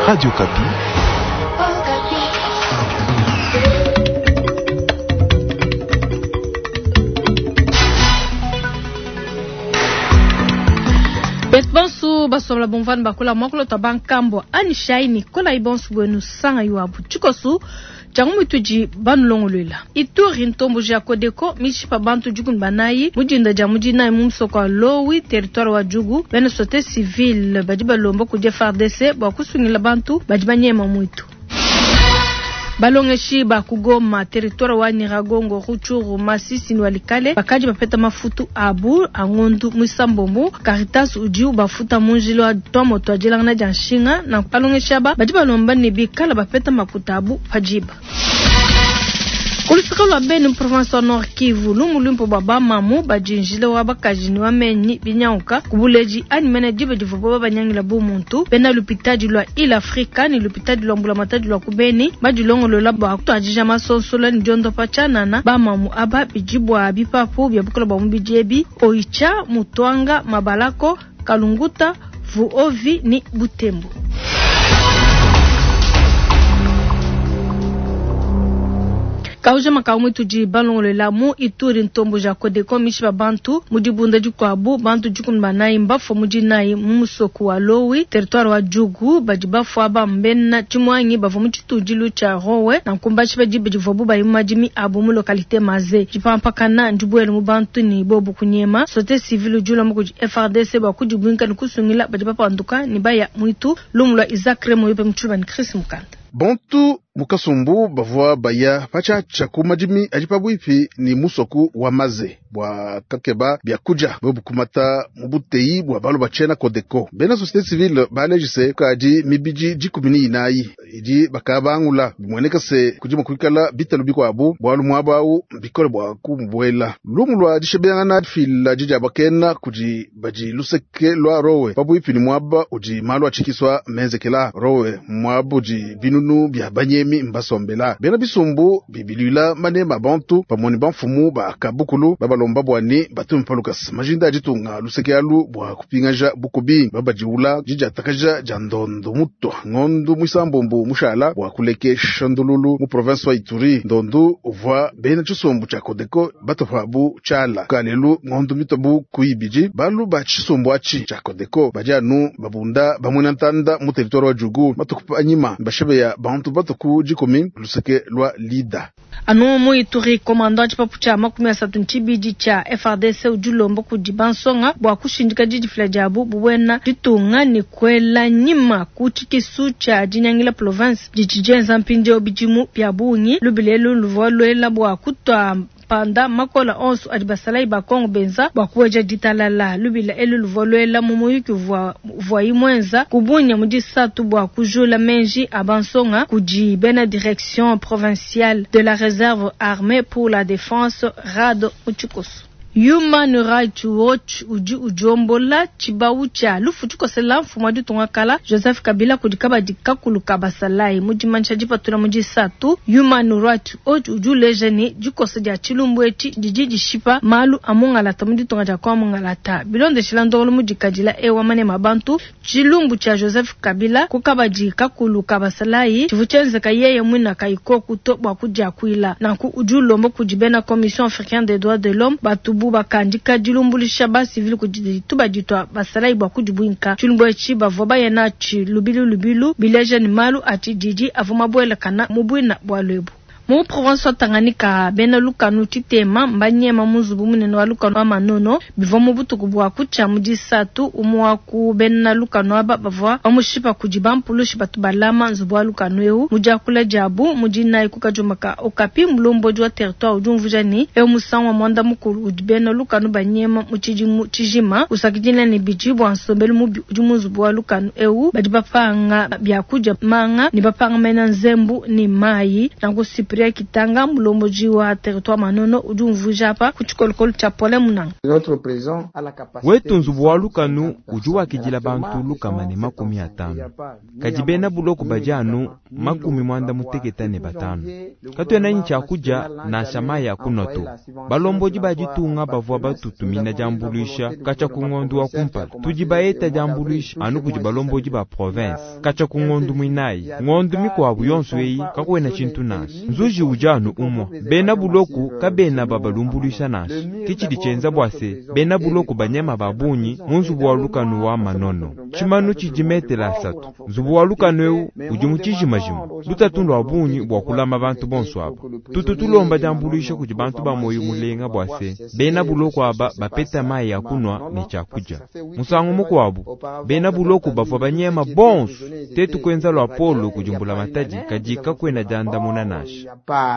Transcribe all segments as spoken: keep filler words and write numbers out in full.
Radio Kapi. Betbansu basola bonvan bakula mokolo tabankambo anishaini kola ibonsu bwenu sanga yuabu chikosu jangu mituji banulongolwela ituri ntombo ja kodeko mishipa bantu jugun banayi mujinda jamuji na mumsoko lowi territoire wa jugu bene sote civil bajiba lombo kuje F A R D C ba kusungila bantu bajibanyema muitu balongeshi ba kugoma territoire wa Nyiragongo Ruchuru Masisi Nwalikale bakaji bapeta mafutu abu angondu mwisambombo Caritas ujiu bafuta munjilo wa tomo twajila na janshinga na balongeshi ba bajiba lomba nibi kala bapeta makutabu pajiba kulisika lwa beni province Nord Kivu lumulumpo baba mamu bajinjile wa bakajini wa menyi binyauka kubuleji animene jibe jivobo baba nyangila bumuntu bena lupitaji lwa il Afrika ni lupitaji lwa mbula mataji lwa kubeni majulongo lola ba kutajija masonsola njondo pachanana ba mamu aba bijibwa abipapu byabukola ba mbijebi oicha mutwanga mabalako kalunguta vuovi ni Butembo. Kauja makaumu tuji balongole la mu ituri ntombo ja kodeko mishiba bantu mudibunda jukwabu bantu jukunba nayi mbafo mujinayi musoku wa lowi territoire wa jugu bajibafo aba mbenna chimwanyi bavo muchitujilu cha rowe na kumbachi bajibe jivobu bayimajimi abu mu lokalite maze jipampakana njubwele mu bantu ni bobu kunyema sote civil jula mu kuji F A R D C ba kujibwinka nikusungila bajibapa anduka ni baya muitu lumulwa Isaac Remo yope mchuba ni Chris Mukanda Bontu mukasumbu bavwa baya pacha chakuma jimi ajipabwipi ni musoku wa maze bwa kakeba bya kuja bobu kumata mubuteyi bwa balo bachena kodeko bena societe civile balejise kaji mibiji jikumini inayi iji bakabangula bimweneka se kujima kwikala bitalo bikwabo bwa lumwabawu bikole bwa kumbwela lumulwa dishebeana fil jija bakena kuji baji luseke lwa rowe babwipi ni mwaba uji malwa chikiswa menzekela rowe mwabu ji binunu bya banye mi mbasombela bena bisumbu bibilula manema bantu pamoni banfumu ba kabukulu babalomba bwani batumpalukas majinda jitunga luseke yalu bwa kupingaja bukubi babajiula jija takaja jandondo muto ngondu mwisambombo mushala bwa kuleke shandululu mu province wa Ituri ndondu uvwa bena chusumbu cha kodeko batofabu chala kalelu ngondu mitobu kuibiji balu ba chisumbu achi cha kodeko bajanu babunda bamwenantanda mu territoire wa jugu batukupa anyima bashebe ya bantu batoku jikomi luseke lwa lida anu mu Ituri commandant papucha makumi asatu nchibiji cha F A R D C ujulombo kujibansonga bwa kushinjika jiji flajabu buwena ditunga ni kwela nyima kuchikisu cha jinyangila province jichijenza mpinde obijimu pya bunyi lubilelu luvolwela bwa kutwa panda makola onsu adibasalai ba Kongo benza bakuweja ditalala lubila elu luvolwela mumuyuki vwa vwa imwenza kubunya mujisatu bwa kujula menji abansonga kuji bena direction provinciale de la réserve armée pour la défense rado uchikosu Human Rights Watch uji ujombola chibaucha lufu chukosela mfumo tonga kala Joseph Kabila kudikaba dikakulu kabasalai mujimanisha jipatula mujisatu Human Rights Watch ujulejeni jukose dia chilumbwechi jijiji shipa malu amungalata mujitonga jakwa amungalata bilonde shilandolo mujikajila ewa mane mabantu chilumbu cha Joseph Kabila kukaba dikakulu kabasalai chivuchenze kayeye mwina kaiko kutobwa kuja kuila na ku ujulombo kujibena Commission Africaine des Droits de l'Homme batubu bakandika jilumbulisha ba civil kujidi tuba jitwa basalai bwa kujibwinka chulumbo echi bavoba yana chi lubilu lubilu bileje ni malu ati jiji avuma bwela kana mubwina bwa lwebu mu province Tanganyika bena lukanu titema mbanyema muzubu munene wa lukanu amanono bivomo butuku bwa kucha mujisatu umwa ku bena lukanu aba bavwa amushipa kujibampulushi batubalama nzubu wa lukanu ehu mujakula jabu mujina ikukajumaka okapi mulombo jwa territoire ujumvujani e musanwa mwanda mukuru ujibena lukanu banyema muchijimu chijima usakijina ni bijibu ansombelu mubi ujumuzubu wa lukanu ehu badibapanga byakuja manga ni bapanga mena nzembu ni mai nangu sipi Cyprien Kitanga mulomboji wa territoire Manono ujumvuja hapa kuchikolokolo cha pole munanga. Wetu nzubuwalukanu ujuwa kijila bantu luka mane makumi atano. Kajibena buloku bajanu makumi mwanda muteketane batano. Katwena ncha kuja na shamaya kunoto. Balomboji bajitunga bavwa batutumina jambulisha kacha kungondu wa kumpa. Tujibaeta jambulisha anu kujibalomboji ba province. Kacha kungondu mwinai. Ngondu miku wabu yonsuei kakwena chintu nashi. Nzuji ujanu umwa. Bena buloku kabena babalumbulisha nashi. Kichidi chenza bwase. Bena buloku banyema babunyi munzubu walukanu wa Manono. Chimanu chijimetela satu. Zubu walukanu eu ujumuchijimajimu. Lutatundu wabunyi wakulama bantu bonsu abo. Tututulomba jambulisha kujibantu ba moyu mulenga bwase. Bena buloku aba bapeta mai ya kunwa mecha kuja. Musangu muku wabu. Bena buloku bafwa banyema bonsu. Tetu kwenza lo Apollo kujumbula mataji kajika kwena janda munanashi.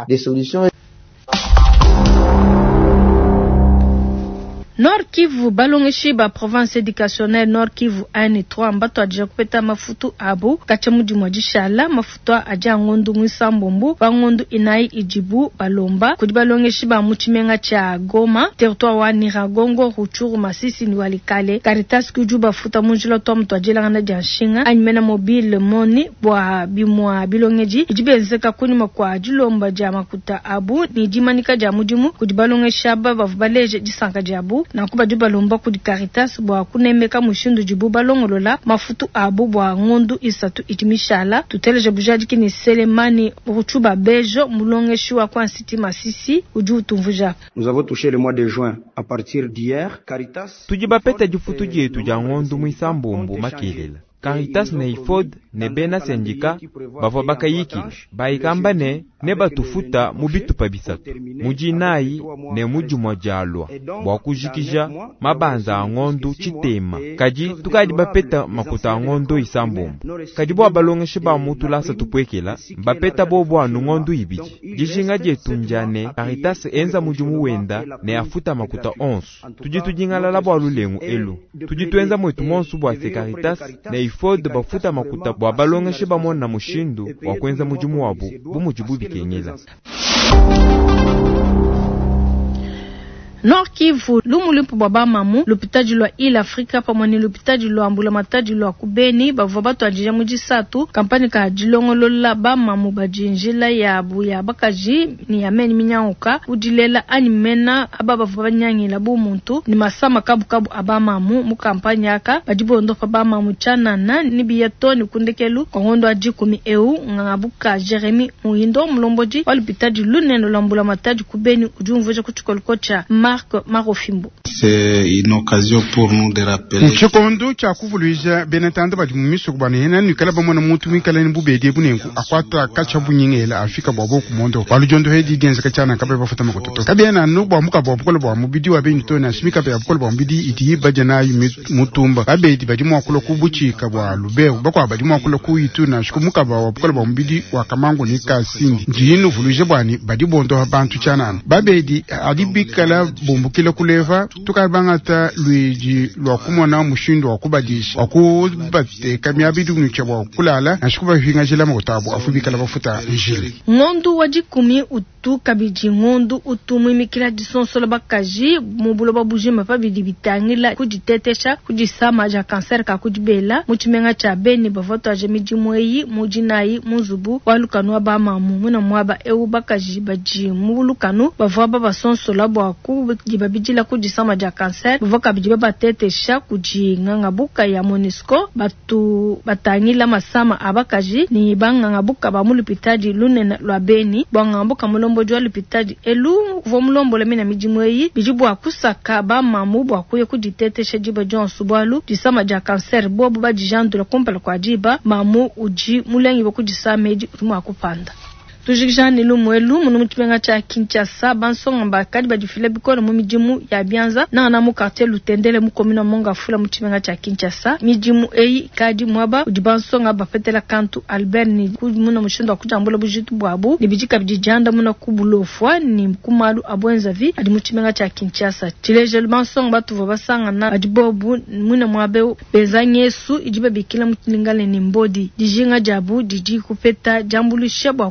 Nord Kivu balongeshi ba province éducationnelle Nord Kivu un et trois mbato aja kupeta mafutu abu kachamuji mwajishala mafutu aja ngondu mwisambombu bangondu inai ijibu balomba kujibalongeshi ba muchimenga cha Goma territoire wa Niragongo Ruchuru Masisi ni Walikale Caritas kujuba futa munjilo tom to ajela ngana janshinga anyimena mobile money bwa bimwa bilongeji ijibenzeka kunyuma kwa ajilomba ja makuta abu ni jimanika ja mujimu kujibalongesha ba bavubaleje jisanka jabu na kuba juba lomba ku di Caritas bwa kunemeka mushindu jibu balongolola mafutu abu bwa ngondu isatu itimishala tuteleje bujaji kini Selemani Ruchuba Bejo mulongeshi wa kwa City Masisi uju tumvuja. Nous avons touché le mois de juin à partir d'hier Caritas tujibapeta jifutu jetu ja ngondu mwisambombo makelela Caritas na ifod ne bena sendika bava bakayikile baikambane ne batufuta mubitu pabisatu mujinai ne mujumwa jalwa bwakujikija mabanza angondu chitema kaji tukaji bapeta makuta angondu isambombo kaji bwa balongeshi ba mutu lasa tupwekela bapeta bobo anu ngondu ibiji jishinga jetu njane Caritas enza mujumu wenda ne afuta makuta onsu tujitu jingala labo alulengu elu tujitu enza mwetu monsu bwa se Caritas ne ifod bafuta makuta bwa balongeshi ba mona mushindu wakwenza mujumu wabu bumujibu bikenyela. Nord Kivu lumulimpu baba mamu lupitaji lwa il Afrika pamwani lupitaji lwa ambula mataji lwa kubeni bavwa batu ajija muji satu kampani ka jilongolola ba mamu bajinjila ya abu ya bakaji ni ya meni minyauka ujilela animena aba bavwa banyangila bu muntu ni masama kabu kabu aba mamu mu kampani yaka bajibondo pa ba mamu chanana ni biyatoni kundekelu kwa ngondo ajikumi eu ngabuka Jeremy Muhindo mulomboji walupitaji luneno lwa ambula mataji kubeni ujumvuja kuchukolkocha Marc Marofimbo. C'est une occasion pour nous de rappeler. Mchikondo cha kuvuluja benatanda bali mumiso kubana hena nikala bamona mutu mikala ni bubede bunengu akwata kacha bunyingela afika babo kumondo walujondo hedi genza kachana kabe bafuta makototo kabena no bwa muka bwa bukolo bwa mubidi wa beni tona simika be bukolo bwa mubidi iti bajana mutumba abedi badi mwakulo kubuchi kabwa lubeo bakwa badi mwakulo kuitu na shikumuka bwa bukolo bwa mubidi wa kamango ni kasindi njinu vuluja bwani badi bondo abantu chanana babedi adibikala bumbukile kuleva tukabangata Luigi lwakumona mushindo wakubadisha wakubate kamyabidu nuchabo kulala nashikuba hinga jela mutabu afubikala bafuta njili ngondu wajikumi utu kabiji ngondu utumwe mikira disonsolo bakaji mubulo babujima pabidi bitangila kujitetesha kujisama ja cancer ka kujibela muchimenga cha beni bavoto aje mijimweyi mujinai muzubu walukanwa ba mamu muna mwaba eu bakaji baji mulukanu bavaba basonsolo bwaku jibabijila kujisama ja cancer voka bijiba batetesha kujinganga buka ya Monisco batu batangila masama abakaji ni banganga buka ba mulupitaji lunena lwa beni bwanga buka mulombo jwa lupitaji elu vo mulombo le mina mijimweyi bijibu akusaka ba mamu bwakuye kujitetesha jiba Johnson bwalu jisama ja cancer bobu bajijandula kumpela kwa jiba mamu uji mulengi bokujisameji utumu akupanda tujigijani lumwelu munu mchimenga cha Kinshasa bansonga mbakadi bajifile bikono mu mijimu ya Bianza na na mu quartier Lutendele mu commune Monga Fula mu chimenga cha Kinshasa mijimu eyi kadi mwaba ujibansonga bafetela kantu Albert ni muna mushindo kujambula bujitu bwabu ni bijika bijijanda muna kubulofwa ni mkumalu abwenza vi adi mu chimenga cha Kinshasa chileje bansonga batu basanga na ajibobu muna mwabe bezanyesu ijibe bikila mutilingale ni mbodi dijinga jabu diji kupeta jambulisha bwa kuisha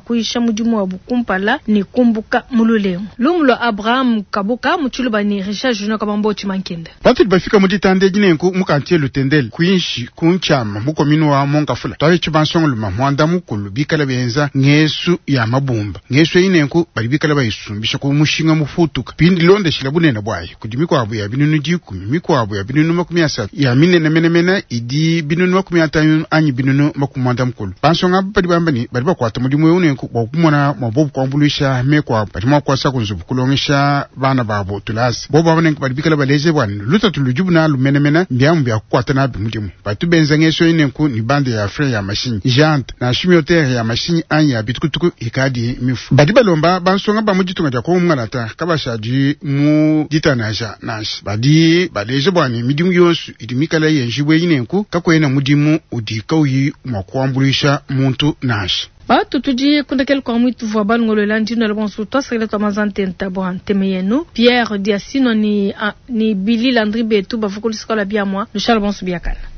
mujimu wa bukumpala ni kumbuka mululemu lumlo Abraham Kabuka muchuluba ni Richard Junior Kabambo Chimankende Patu bafika muditande jinenku mukantie lutendel kuinshi kunchama mukominu wa Mongafula twaye chibansongo luma mwanda mukulu bikala benza ngesu ya mabumba ngesu inenku bali bikala bayisumbisha ku mushinga mufutuka pindi londe shila bunene bwaye kudimiko abu ya binunu jikumi miko abu ya binunu makumi asatu ya minene menemena idi binunu makumi atanu anyi binunu makumanda mukulu bansonga bali bambani bali bakwata mudimu unenku bakumona mabobu kwambulisha mekwa bali makwasa kunzubu kulongisha bana babo tulasi bobo abanenku bali bikala baleze bwana luta tulujubu na lumenemena mbiamu bya kukwata na bimudimu batu benza ngeso inenku ni bande ya fre ya machine jante na chimiotere ya machine anyi ya bitukutuku ikadi mifu badi balomba bansonga bamujitunga ja ko mwanata kabashaji mu ditanaja nash badi baleze bwana midimu yosu idimikala yenjibwe inenku kakwena mudimu udikauyi mwakwambulisha muntu nash Batu tuji kundakele kwa mwitu vwabal ngolo landino la bonsu to sekele to mazante ntabon temeyenu Pierre Diasino ni a, ni Billy Landry Betu bafukuli skola bia mwa le Charles bonsu biakana